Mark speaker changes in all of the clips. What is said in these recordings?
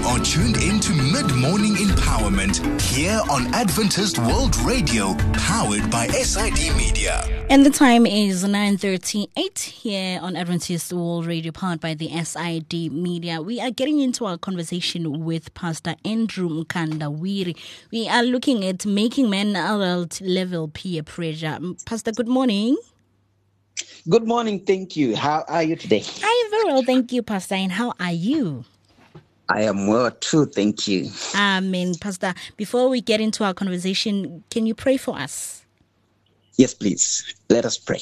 Speaker 1: are tuned into Mid-Morning Empowerment here on Adventist World Radio, powered by SID Media.
Speaker 2: And the time is 9:38 here on Adventist World Radio, powered by the SID Media. We are getting into our conversation with Pastor Andrew Mkandawire. We are looking at making men adult level peer pressure. Pastor, good morning.
Speaker 3: Good morning, thank you. How are you today?
Speaker 2: I am very well, thank you, Pastor. And how are you?
Speaker 3: I am well too, thank you.
Speaker 2: Amen. Pastor, before we get into our conversation, can you pray for us?
Speaker 3: Yes, please. Let us pray.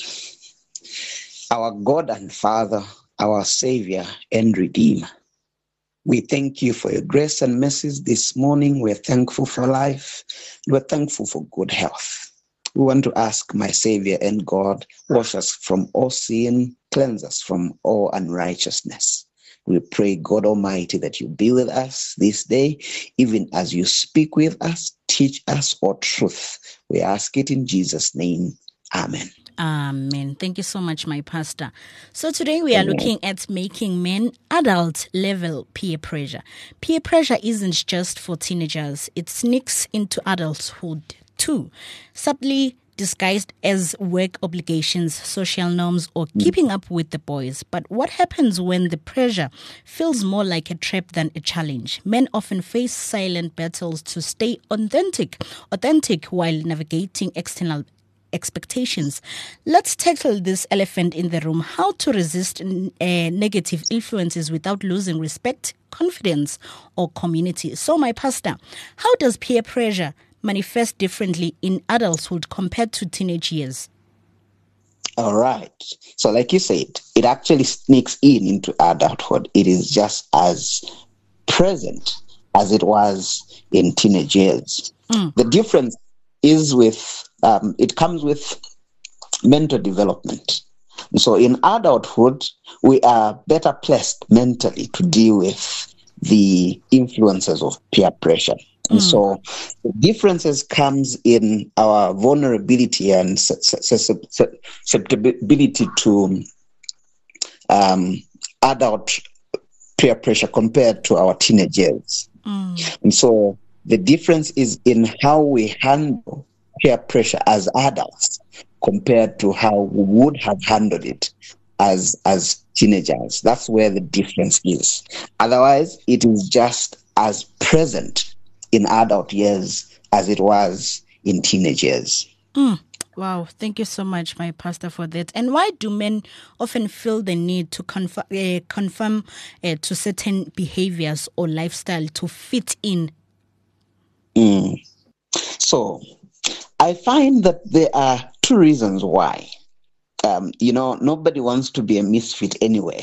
Speaker 3: Our God and Father, our Savior and Redeemer, we thank you for your grace and mercies this morning. We're thankful for life. We're thankful for good health. We want to ask, my Savior and God, wash us from all sin, cleanse us from all unrighteousness. We pray, God Almighty, that you be with us this day, even as you speak with us, teach us all truth. We ask it in Jesus' name. Amen.
Speaker 2: Amen. Thank you so much, my pastor. So today we are looking at making men adult level peer pressure. Peer pressure isn't just for teenagers. It sneaks into adulthood too, subtly disguised as work obligations, social norms, or keeping up with the boys. But what happens when the pressure feels more like a trap than a challenge? Men often face silent battles to stay authentic while navigating external expectations. Let's tackle this elephant in the room: how to resist negative influences without losing respect, confidence, or community. So, my pastor, how does peer pressure manifest differently in adulthood compared to teenage years?
Speaker 3: All right. So like you said, it actually sneaks into adulthood. It is just as present as it was in teenage years. The difference is it comes with mental development. So in adulthood, we are better placed mentally to deal with the influences of peer pressure. And so the differences comes in our vulnerability and susceptibility to adult peer pressure compared to our teenage years. And so the difference is in how we handle peer pressure as adults compared to how we would have handled it as teenagers. That's where the difference is. Otherwise, it is just as present in adult years as it was in teenage years.
Speaker 2: Wow, thank you so much, my pastor, for that. And why do men often feel the need to conform to certain behaviors or lifestyle to fit in?
Speaker 3: So I find that there are two reasons why. Nobody wants to be a misfit anyway.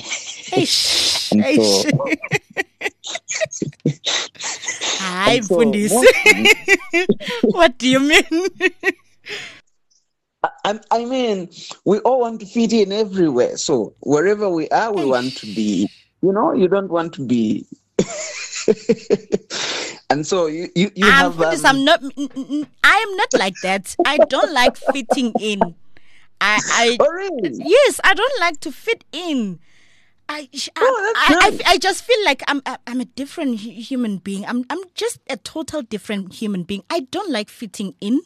Speaker 2: Hi, Fundis. What do you mean?
Speaker 3: I mean, we all want to fit in everywhere. So wherever we are, we want to be. You don't want to be. And so you have.
Speaker 2: Fundis, I am not like that. I don't like fitting in.
Speaker 3: Oh, really?
Speaker 2: Yes, I don't like to fit in. I just feel like I'm a different human being. I'm just a total different human being. I don't like fitting in.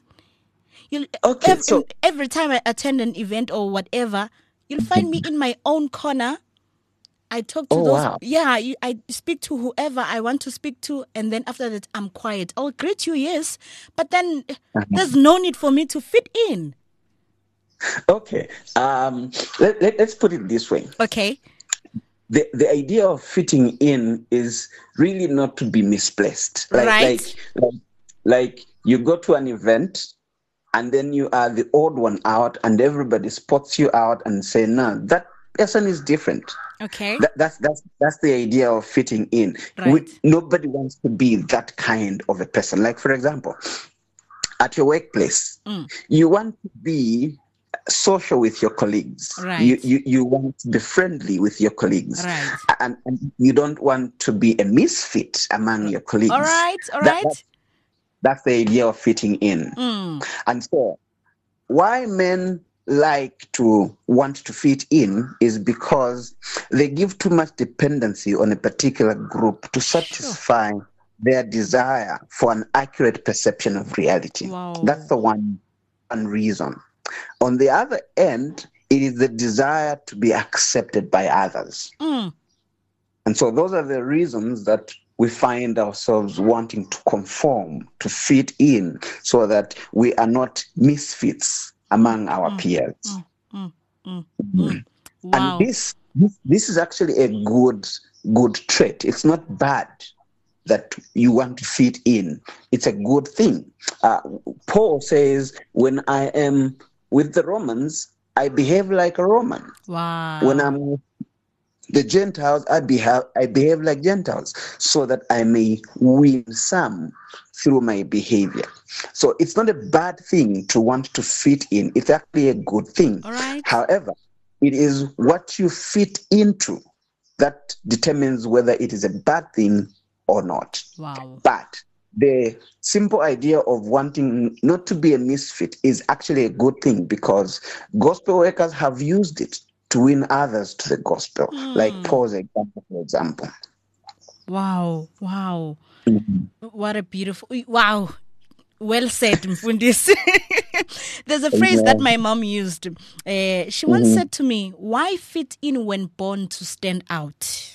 Speaker 2: Every time I attend an event or whatever, you'll find me in my own corner. I talk to those. Wow. Yeah, I speak to whoever I want to speak to, and then after that, I'm quiet. I'll greet you, yes, but then there's no need for me to fit in.
Speaker 3: Okay, let's put it this way.
Speaker 2: Okay.
Speaker 3: The idea of fitting in is really not to be misplaced. Like you go to an event and then you are the odd one out and everybody spots you out and say, no, that person is different.
Speaker 2: Okay.
Speaker 3: That's the idea of fitting in.
Speaker 2: Right.
Speaker 3: Nobody wants to be that kind of a person. Like, for example, at your workplace, you want to be social with your colleagues.
Speaker 2: Right.
Speaker 3: You want to be friendly with your colleagues.
Speaker 2: Right.
Speaker 3: And you don't want to be a misfit among your colleagues.
Speaker 2: All right.
Speaker 3: That's the idea of fitting in. And so why men like to want to fit in is because they give too much dependency on a particular group to satisfy their desire for an accurate perception of reality.
Speaker 2: Wow.
Speaker 3: That's the one reason. On the other end, it is the desire to be accepted by others.
Speaker 2: Mm.
Speaker 3: And so those are the reasons that we find ourselves wanting to conform, to fit in, so that we are not misfits among our peers.
Speaker 2: Wow.
Speaker 3: And this is actually a good trait. It's not bad that you want to fit in. It's a good thing. Paul says, when I am with the Romans, I behave like a Roman.
Speaker 2: Wow.
Speaker 3: When I'm with the Gentiles, I behave like Gentiles, so that I may win some through my behavior. So it's not a bad thing to want to fit in. It's actually a good thing.
Speaker 2: All right.
Speaker 3: However, it is what you fit into that determines whether it is a bad thing or not.
Speaker 2: Wow.
Speaker 3: But the simple idea of wanting not to be a misfit is actually a good thing, because gospel workers have used it to win others to the gospel, like Paul's example, for example.
Speaker 2: Wow.
Speaker 3: Mm-hmm.
Speaker 2: What a beautiful, wow. Well said, Mfundisi. There's a phrase that my mom used. She once said to me, why fit in when born to stand out?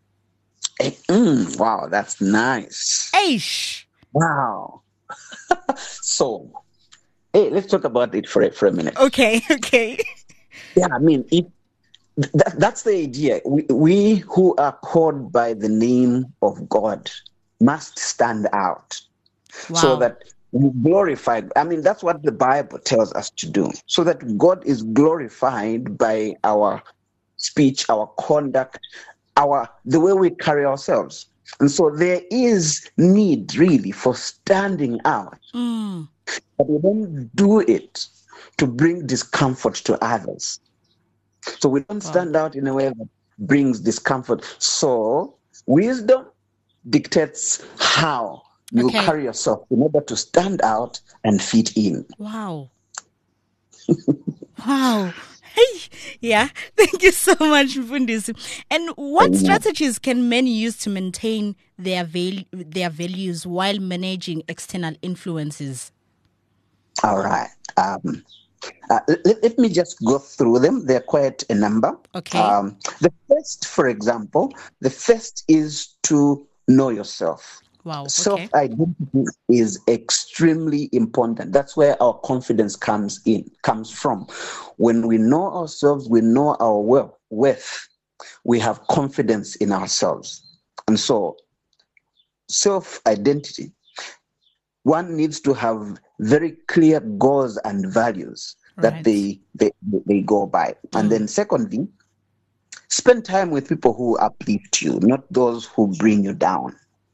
Speaker 3: Wow, that's nice.
Speaker 2: Eish.
Speaker 3: Wow. So, hey, let's talk about it for a minute.
Speaker 2: Okay.
Speaker 3: Yeah, I mean, that's the idea. We who are called by the name of God must stand out.
Speaker 2: Wow.
Speaker 3: So that we glorify. I mean, that's what the Bible tells us to do. So that God is glorified by our speech, our conduct, the way we carry ourselves. And so there is need really for standing out. But we don't do it to bring discomfort to others. So we don't stand out in a way that brings discomfort. So wisdom dictates how you carry yourself in order to stand out and fit in.
Speaker 2: Wow. Wow. Hey, yeah. Thank you so much, Mfundisi. And what strategies can men use to maintain their values while managing external influences?
Speaker 3: All right. Let me just go through them. There are quite a number.
Speaker 2: Okay.
Speaker 3: The first, for example, is to know yourself.
Speaker 2: Wow. Okay.
Speaker 3: Self-identity is extremely important. That's where our confidence comes from. When we know ourselves, we know our worth. We have confidence in ourselves. And so, self-identity, one needs to have very clear goals and values that they go by. And then secondly, spend time with people who uplift you, not those who bring you down.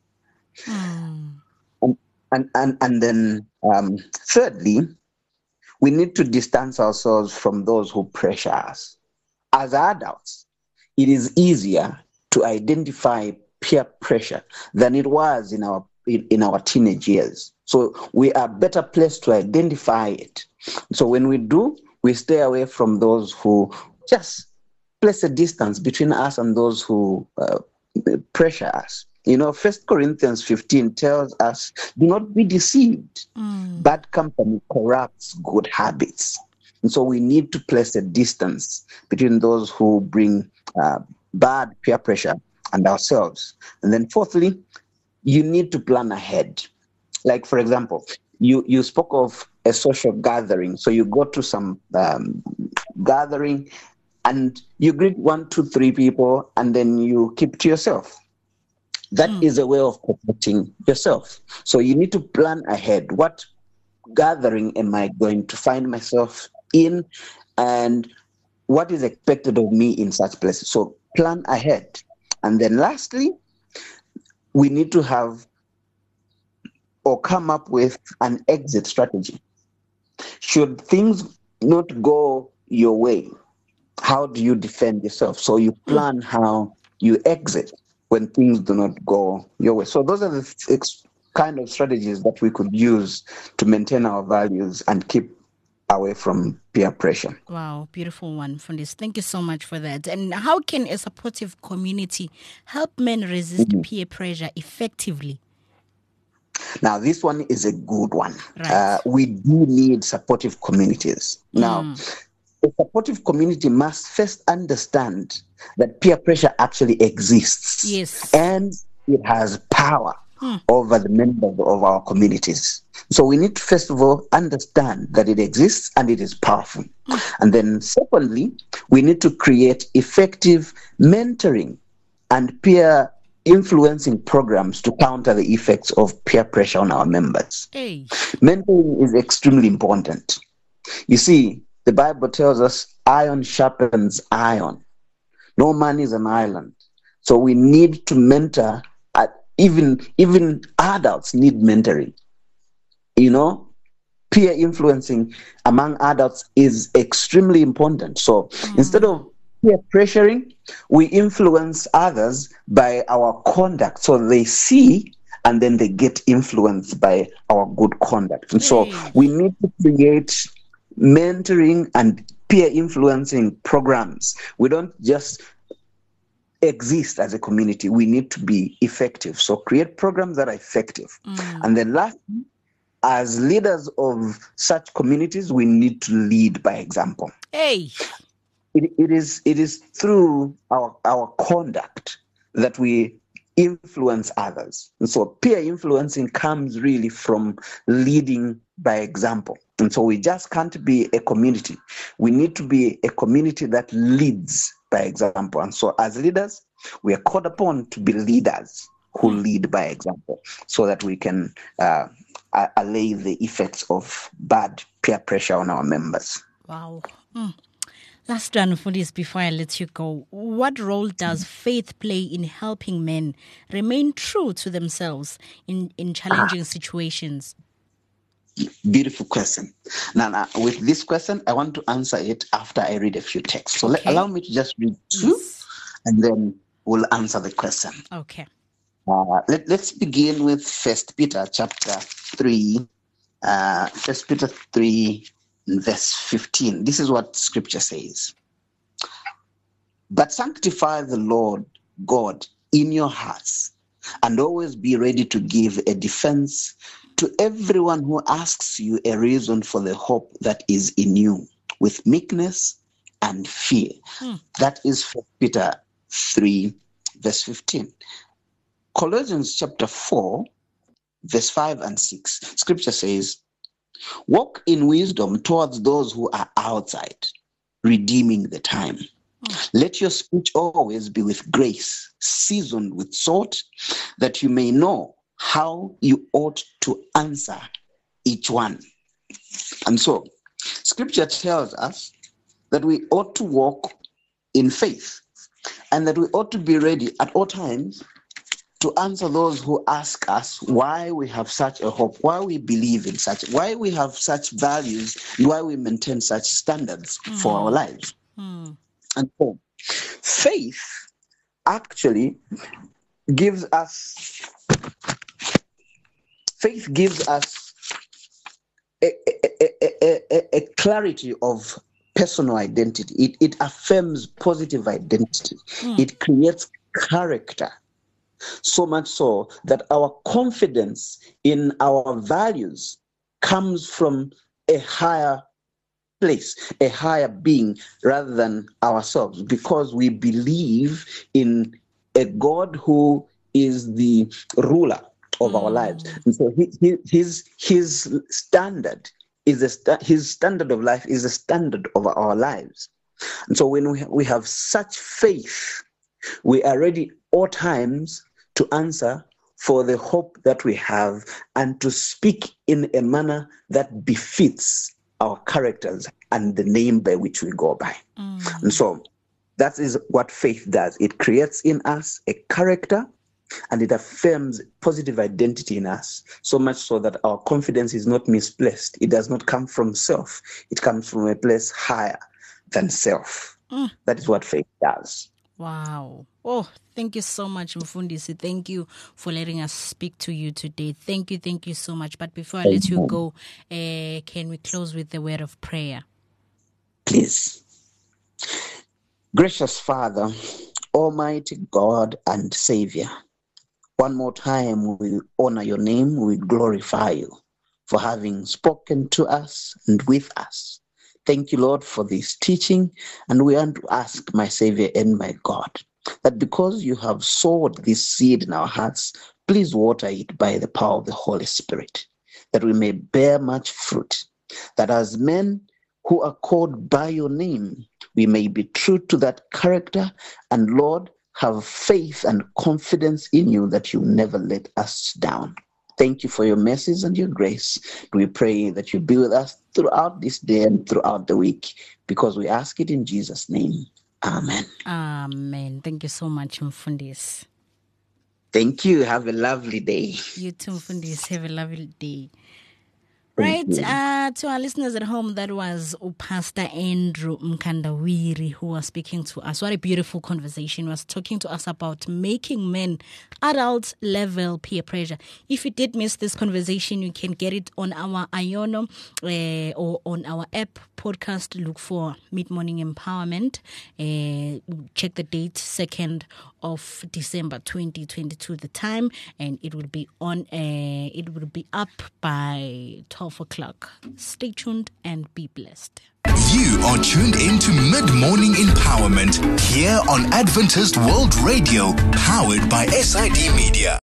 Speaker 3: And then thirdly, we need to distance ourselves from those who pressure us. As adults, it is easier to identify peer pressure than it was in our teenage years. So we are better placed to identify it. So when we do, we stay away from those who just place a distance between us and those who pressure us. 1 Corinthians 15 tells us, do not be deceived. Bad company corrupts good habits. And so we need to place a distance between those who bring bad peer pressure and ourselves. And then fourthly, you need to plan ahead. Like, for example, you spoke of a social gathering. So you go to some gathering and you greet 1, 2, 3 people, and then you keep to yourself. That is a way of protecting yourself. So you need to plan ahead. What gathering am I going to find myself in, and what is expected of me in such places? So plan ahead. And then lastly, we need to have or come up with an exit strategy. Should things not go your way, how do you defend yourself? So you plan how you exit when things do not go your way. So those are the kind of strategies that we could use to maintain our values and keep away from peer pressure.
Speaker 2: Wow, beautiful one, Fundis. Thank you so much for that. And how can a supportive community help men resist peer pressure effectively?
Speaker 3: Now, this one is a good one.
Speaker 2: Right.
Speaker 3: We do need supportive communities. Now, a supportive community must first understand that peer pressure actually exists.
Speaker 2: Yes.
Speaker 3: And it has power over the members of our communities. So we need to first of all understand that it exists and it is powerful. And then secondly, we need to create effective mentoring and peer influencing programs to counter the effects of peer pressure on our members.
Speaker 2: Hey.
Speaker 3: Mentoring is extremely important. You see, the Bible tells us iron sharpens iron. No man is an island. So we need to mentor. Even adults need mentoring. You know, peer influencing among adults is extremely important. So instead of peer pressuring, we influence others by our conduct. So they see and then they get influenced by our good conduct. And so we need to create mentoring and peer influencing programs. We don't just exist as a community. We need to be effective. So create programs that are effective. And then lastly, as leaders of such communities, we need to lead by example.
Speaker 2: Hey.
Speaker 3: It is through our conduct that we influence others. And so peer influencing comes really from leading by example. And so we just can't be a community. We need to be a community that leads by example. And so as leaders, we are called upon to be leaders who lead by example so that we can allay the effects of bad peer pressure on our members.
Speaker 2: Wow. Last one for this before I let you go. What role does faith play in helping men remain true to themselves in challenging situations?
Speaker 3: Beautiful question. Now, with this question, I want to answer it after I read a few texts. So allow me to just read two, and then we'll answer the question.
Speaker 2: Okay.
Speaker 3: Let's begin with 1 Peter chapter 3. 1 Peter 3, verse 15. This is what Scripture says. But sanctify the Lord God in your hearts, and always be ready to give a defense to everyone who asks you a reason for the hope that is in you, with meekness and fear. That is 1 Peter 3, verse 15. Colossians chapter 4, verse 5 and 6. Scripture says, walk in wisdom towards those who are outside, redeeming the time. Let your speech always be with grace, seasoned with salt, that you may know how you ought to answer each one. And so, Scripture tells us that we ought to walk in faith and that we ought to be ready at all times to answer those who ask us why we have such a hope, why we believe in such, why we have such values, and why we maintain such standards for our lives. And so, faith actually gives us a clarity of personal identity. It affirms positive identity. It creates character. So much so that our confidence in our values comes from a higher place, a higher being, rather than ourselves, because we believe in a God who is the ruler of our lives. And so his standard is his standard of life is the standard of our lives. And so when we have such faith, we are ready all times to answer for the hope that we have and to speak in a manner that befits our characters and the name by which we go by. And so that is what faith does. It creates in us a character and it affirms positive identity in us, so much so that our confidence is not misplaced. It does not come from self. It comes from a place higher than self. That is what faith does.
Speaker 2: Wow. Oh, thank you so much, Mfundisi. Thank you for letting us speak to you today. Thank you so much. But before I let you go, can we close with the word of prayer?
Speaker 3: Please. Gracious Father, Almighty God and Savior, one more time we honor your name, we glorify you for having spoken to us and with us. Thank you, Lord, for this teaching, and we want to ask, my Savior and my God, that because you have sowed this seed in our hearts, please water it by the power of the Holy Spirit, that we may bear much fruit, that as men who are called by your name, we may be true to that character, and Lord, have faith and confidence in you that you never let us down. Thank you for your mercies and your grace. We pray that you be with us throughout this day and throughout the week, because we ask it in Jesus' name. Amen.
Speaker 2: Amen. Thank you so much, Mfundisi.
Speaker 3: Thank you. Have a lovely day.
Speaker 2: You too, Mfundisi. Have a lovely day.
Speaker 3: Thank
Speaker 2: Right,
Speaker 3: you.
Speaker 2: to our listeners at home, that was Pastor Andrew Mkandawiri who was speaking to us. What a beautiful conversation. He was talking to us about making men adult level peer pressure. If you did miss this conversation, you can get it on our Iono or on our app podcast. Look for Mid-Morning Empowerment. Check the date, 2nd of December 2022, the time, and it will be on. It will be up by 12 o'clock. Stay tuned and be blessed.
Speaker 1: You are tuned into Mid-Morning Empowerment here on Adventist World Radio, powered by SID Media.